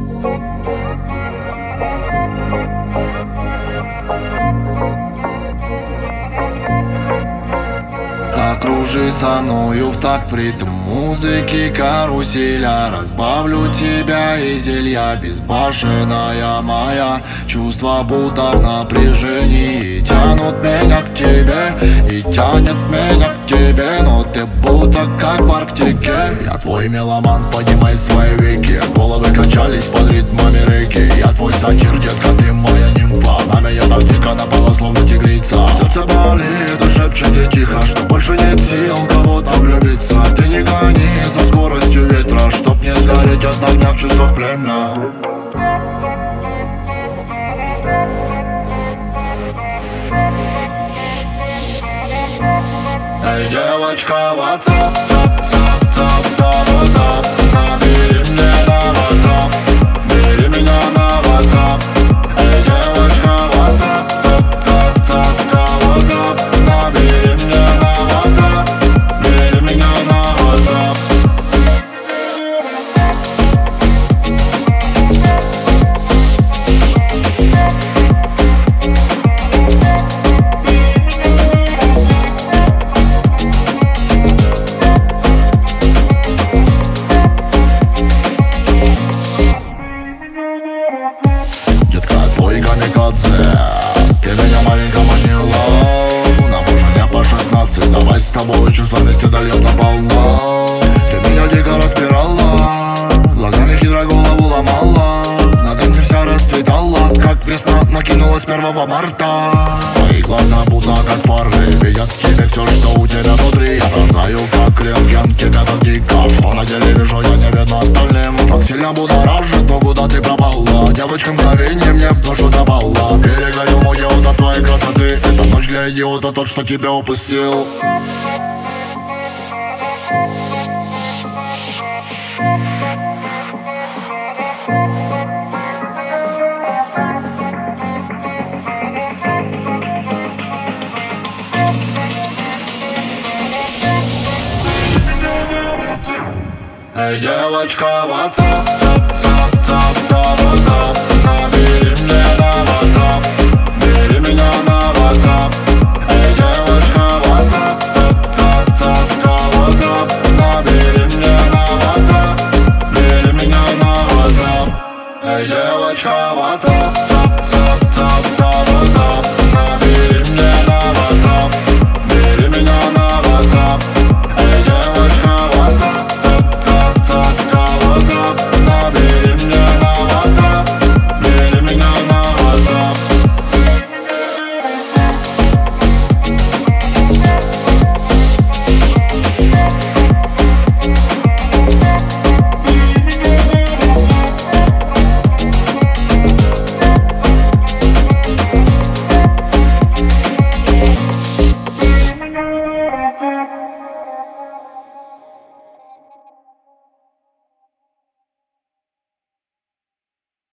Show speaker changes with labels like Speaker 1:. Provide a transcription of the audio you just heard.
Speaker 1: Закружи со мною в такт в ритм музыки каруселя. Разбавлю тебя и зелья, безбашенная моя. Чувства будто в напряжении и тянут меня к тебе, и тянет меня к тебе. Но ты будто как в Арктике. Я твой меломан, поднимай свои веки. Головы качались под ритмами реки. Я твой сатир, детка, ты моя нимфа. На меня так дико напала, словно тигрица. Сердце болит и шепчет и тихо, что больше нет сил кого-то влюбиться. Ты не гони со скоростью ветра, чтоб не сгореть от огня в чувствах племя. Эй, девочка, WhatsApp, WhatsApp, набери мне на WhatsApp, бери меня на WhatsApp. Эй, девочка, WhatsApp, WhatsApp, набери мне на WhatsApp, бери меня на WhatsApp. Детка, твой камикадзе, ты меня маленько манила. Нам уже не по 16, давай с тобой чувства вместе дольем наполно. Ты меня дико распирала, глазами хитро голову ломала. На танце вся расцветала, как весна накинулась 1 марта. Твои глаза будто как фары, видят в тебе все, что у тебя внутри. Я пронзаю как рентген, тебя так дико, что на деле вижу я не видно остальным. Так сильно будоражит, но куда ты пропала? Девочка, мгновение мне в душу запала. Перегорел мой идиот от твоей красоты. Это ночь для идиота, тот, что тебя упустил. Эй, девочка, WhatsApp, WhatsApp, набери мне на WhatsApp, бери меня на WhatsApp. Эй, девочка, WhatsApp, WhatsApp, набери мне на WhatsApp, бери меня на WhatsApp. Эй, девочка, WhatsApp.